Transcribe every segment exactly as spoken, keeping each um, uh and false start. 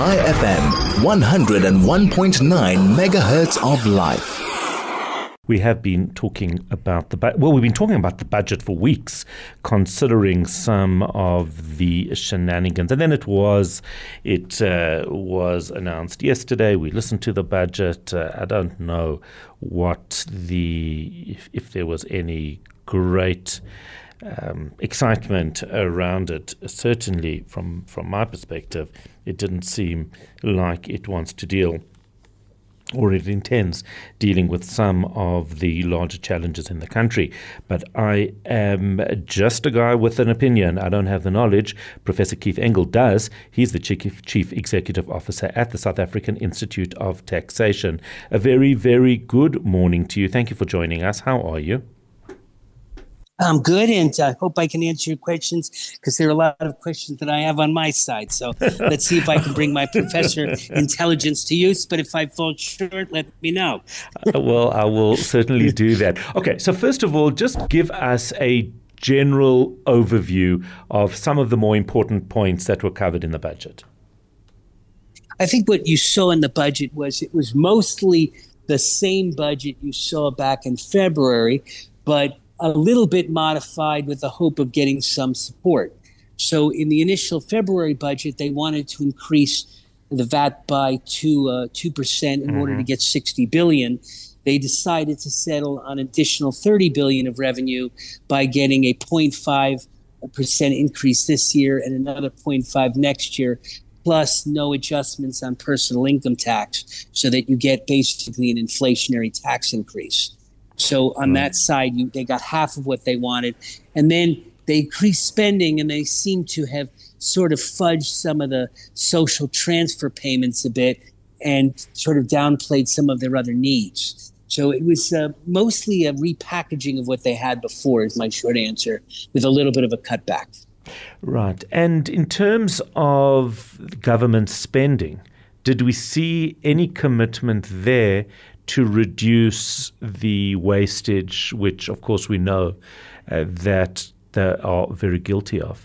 Chai F M, one oh one point nine megahertz of life. We have been talking about the bu- well, we've been talking about the budget for weeks, considering some of the shenanigans. And then it was, it uh, was announced yesterday. We listened to the budget. Uh, I don't know what the if, if there was any great um, excitement around it. Certainly, from from my perspective, it didn't seem like it wants to deal, or it intends dealing with some of the larger challenges in the country. But I am just a guy with an opinion. I don't have the knowledge. Professor Keith Engel does. He's the Chief, Chief Executive Officer at the South African Institute of Taxation. A very, very good morning to you. Thank you for joining us. How are you? I'm good, and I hope I can answer your questions, because there are a lot of questions that I have on my side. So let's see if I can bring my professor intelligence to use. But if I fall short, let me know. uh, well, I will certainly do that. Okay, so first of all, just give us a general overview of some of the more important points that were covered in the budget. I think what you saw in the budget was it was mostly the same budget you saw back in February, but a little bit modified with the hope of getting some support. So in the initial February budget, they wanted to increase the V A T by two, uh, two percent in mm-hmm. order to get sixty billion dollars. They decided to settle on additional thirty billion dollars of revenue by getting a zero point five percent increase this year and another zero point five next year, plus no adjustments on personal income tax, so that you get basically an inflationary tax increase. So on that side, you, they got half of what they wanted. And then they increased spending, and they seem to have sort of fudged some of the social transfer payments a bit and sort of downplayed some of their other needs. So it was uh, mostly a repackaging of what they had before, is my short answer, with a little bit of a cutback. Right. And in terms of government spending, did we see any commitment there to reduce the wastage, which, of course, we know uh, that they are very guilty of?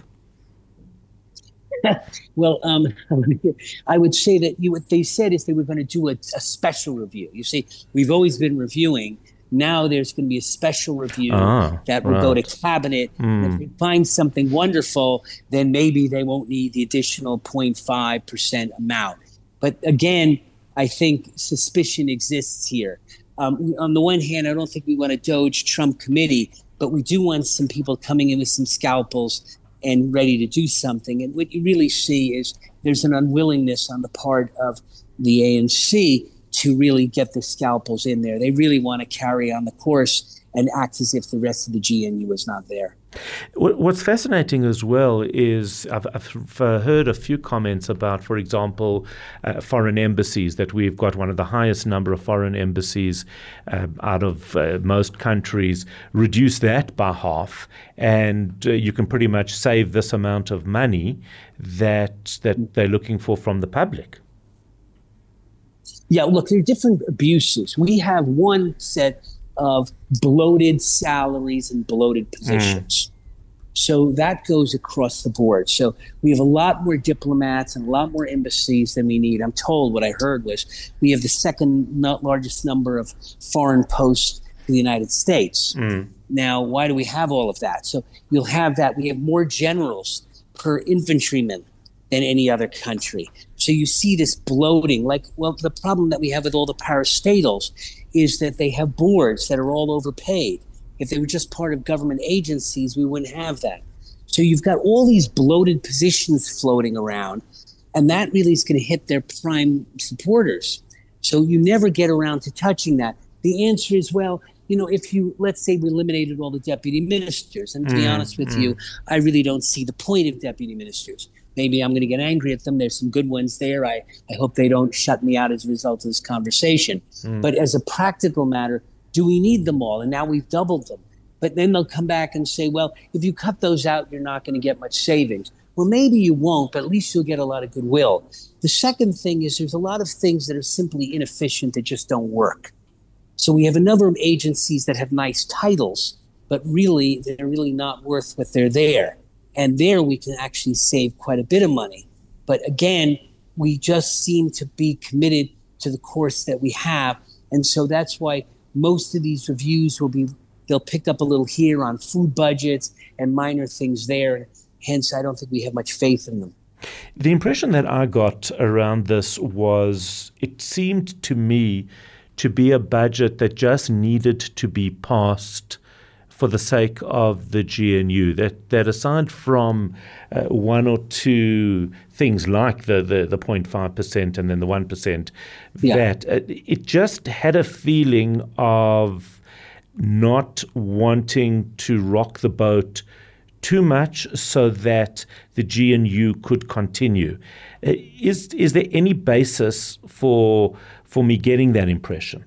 Well, um, I would say that you, what they said is they were going to do a, a special review. You see, we've always been reviewing. Now there's going to be a special review ah, that will right. go to cabinet. Mm. If they find something wonderful, then maybe they won't need the additional zero point five percent amount. But again, I think suspicion exists here. Um, on the one hand, I don't think we want a Doge Trump committee, but we do want some people coming in with some scalpels and ready to do something. And what you really see is there's an unwillingness on the part of the A N C to really get the scalpels in there. They really want to carry on the course and act as if the rest of the G N U is not there. What's fascinating as well is I've, I've heard a few comments about, for example, uh, foreign embassies, that we've got one of the highest number of foreign embassies uh, out of uh, most countries. Reduce that by half, and uh, you can pretty much save this amount of money that that they're looking for from the public. Yeah, look, there are different abuses. We have one set of bloated salaries and bloated positions. Mm. So that goes across the board. So we have a lot more diplomats and a lot more embassies than we need. I'm told what I heard was we have the second largest number of foreign posts in the United States. Mm. Now, why do we have all of that? So you'll have that. We have more generals per infantryman than any other country. So you see this bloating, like, well, the problem that we have with all the parastatals is that they have boards that are all overpaid. If they were just part of government agencies, we wouldn't have that. So you've got all these bloated positions floating around, and that really is going to hit their prime supporters. So you never get around to touching that. The answer is, well, you know, if you, let's say we eliminated all the deputy ministers, and to mm, be honest with mm. you, I really don't see the point of deputy ministers. Maybe I'm going to get angry at them. There's some good ones there. I, I hope they don't shut me out as a result of this conversation. Mm. But as a practical matter, do we need them all? And now we've doubled them. But then they'll come back and say, well, if you cut those out, you're not going to get much savings. Well, maybe you won't, but at least you'll get a lot of goodwill. The second thing is there's a lot of things that are simply inefficient that just don't work. So we have a number of agencies that have nice titles, but really, they're really not worth what they're there. And there we can actually save quite a bit of money. But again, we just seem to be committed to the course that we have. And so that's why most of these reviews will be, they'll pick up a little here on food budgets and minor things there. Hence, I don't think we have much faith in them. The impression that I got around this was it seemed to me to be a budget that just needed to be passed for the sake of the G N U, that, that aside from uh, one or two things like the, the, the zero point five percent and then the one percent, yeah. that uh, it just had a feeling of not wanting to rock the boat too much so that the G N U could continue. Uh, is is there any basis for for me getting that impression?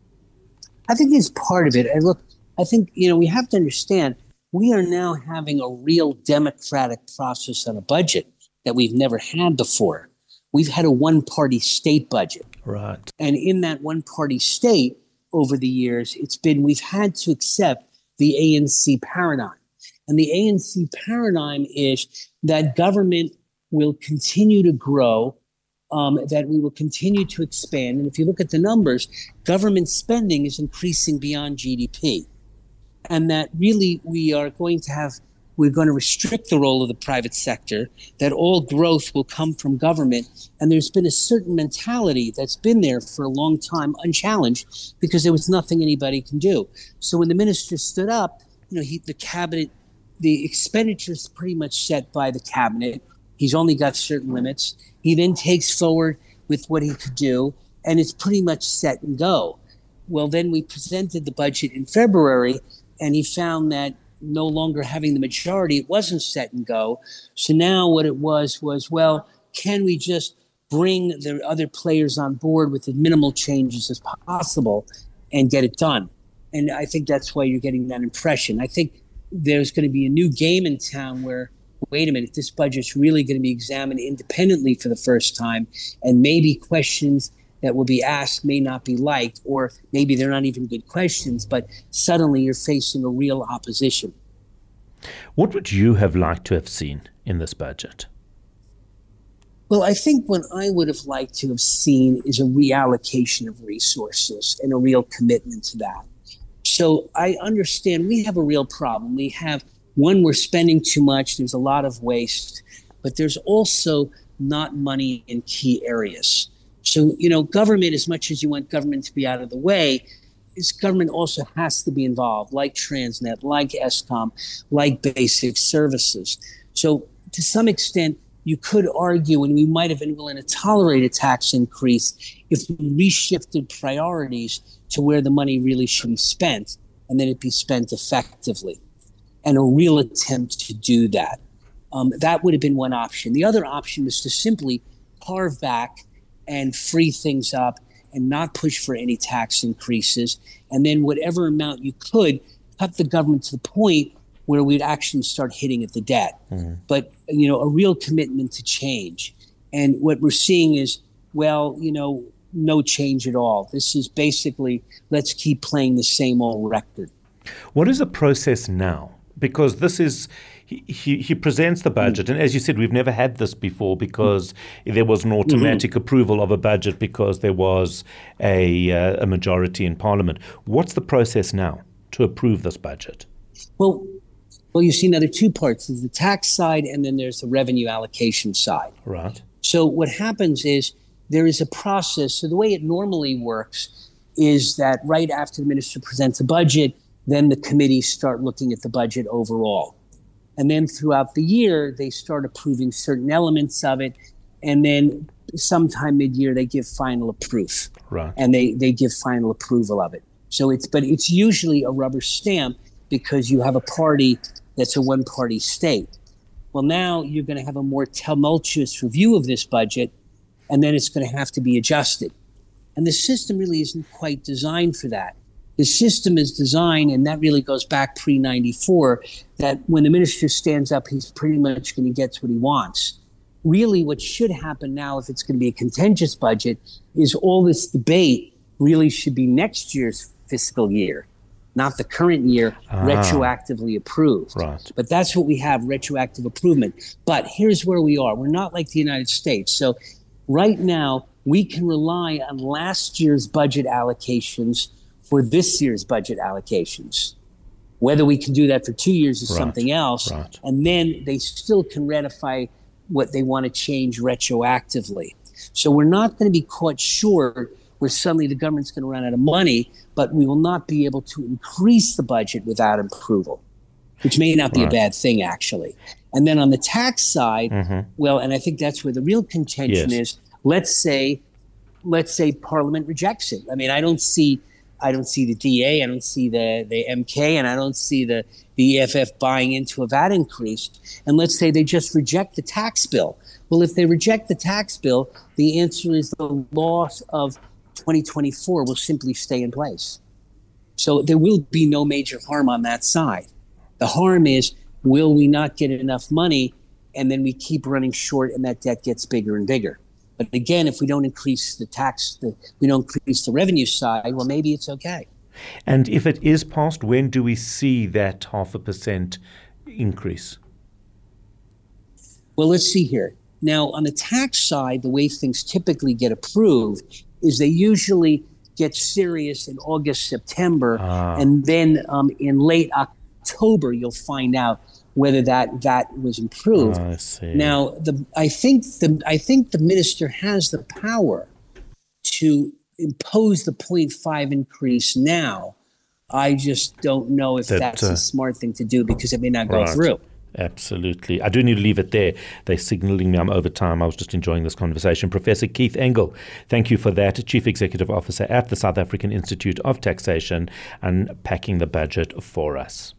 I think it's part of it. And look, I think, you know, we have to understand we are now having a real democratic process on a budget that we've never had before. We've had a one-party state budget. Right. And in that one-party state over the years, it's been, we've had to accept the A N C paradigm. And the A N C paradigm is that government will continue to grow, um, that we will continue to expand. And if you look at the numbers, government spending is increasing beyond G D P. And that really we are going to have, we're going to restrict the role of the private sector, that all growth will come from government. And there's been a certain mentality that's been there for a long time, unchallenged, because there was nothing anybody can do. So when the minister stood up, you know, he, the cabinet, the expenditures pretty much set by the cabinet. He's only got certain limits. He then takes forward with what he could do, and it's pretty much set and go. Well, then we presented the budget in February, and he found that no longer having the majority, it wasn't set and go. So now what it was was, well, can we just bring the other players on board with as minimal changes as possible and get it done? And I think that's why you're getting that impression. I think there's going to be a new game in town where, wait a minute, this budget's really going to be examined independently for the first time, and maybe questions that will be asked may not be liked, or maybe they're not even good questions, but suddenly you're facing a real opposition. What would you have liked to have seen in this budget? Well, I think what I would have liked to have seen is a reallocation of resources and a real commitment to that. So I understand we have a real problem. We have, one, we're spending too much. There's a lot of waste, but there's also not money in key areas. So, you know, government, as much as you want government to be out of the way, this government also has to be involved, like Transnet, like ESCOM, like basic services. So to some extent, you could argue, and we might have been willing to tolerate a tax increase if we reshifted priorities to where the money really should be spent, and then it be spent effectively. And a real attempt to do that. Um, that would have been one option. The other option was to simply carve back and free things up and not push for any tax increases. And then whatever amount you could, cut the government to the point where we'd actually start hitting at the debt. Mm-hmm. But, you know, a real commitment to change. And what we're seeing is, well, you know, no change at all. This is basically, let's keep playing the same old record. What is the process now? Because this is, he, he, he presents the budget, mm-hmm. and as you said, we've never had this before because mm-hmm. there was an automatic mm-hmm. approval of a budget because there was a, uh, a majority in Parliament. What's the process now to approve this budget? Well, well, you see, now there are two parts. There's the tax side, and then there's the revenue allocation side. Right. So what happens is there is a process. So the way it normally works is that right after the minister presents a budget, then the committees start looking at the budget overall. And then throughout the year, they start approving certain elements of it. And then sometime mid-year, they give final proof. Right. And they, they give final approval of it. So it's, but it's usually a rubber stamp because you have a party that's a one-party state. Well, now you're going to have a more tumultuous review of this budget, and then it's going to have to be adjusted. And the system really isn't quite designed for that. The system is designed, and that really goes back pre ninety-four, that when the minister stands up, he's pretty much going to get what he wants. Really, what should happen now, if it's going to be a contentious budget, is all this debate really should be next year's fiscal year, not the current year, ah, retroactively approved. Right. But that's what we have, retroactive approvement. But here's where we are. We're not like the United States. So Right now, we can rely on last year's budget allocations for this year's budget allocations. Whether we can do that for two years is Right. something else. Right. And then they still can ratify what they want to change retroactively. So we're not going to be caught short where suddenly the government's going to run out of money, but we will not be able to increase the budget without approval, which may not be Right. a bad thing, actually. And then on the tax side, Mm-hmm. well, and I think that's where the real contention Yes. is, let's say, let's say Parliament rejects it. I mean, I don't see, I don't see the D A, I don't see the, the M K, and I don't see the, the E F F buying into a V A T increase. And let's say they just reject the tax bill. Well, if they reject the tax bill, the answer is the loss of twenty twenty-four will simply stay in place. So there will be no major harm on that side. The harm is, will we not get enough money, and then we keep running short and that debt gets bigger and bigger. But again, if we don't increase the tax, the, we don't increase the revenue side, well, maybe it's okay. And if it is passed, when do we see that half a percent increase? Well, let's see here. Now, on the tax side, the way things typically get approved is they usually get serious in August, September, Ah. and then um, in late October, you'll find out whether that that was improved. I see. Now, the I think the I think the minister has the power to impose the zero point five increase now. I just don't know if That, that's uh, a smart thing to do because it may not go Right. through. Absolutely. I do need to leave it there. They're signaling me I'm over time. I was just enjoying this conversation. Professor Keith Engel, thank you for that. Chief Executive Officer at the South African Institute of Taxation, unpacking the budget for us.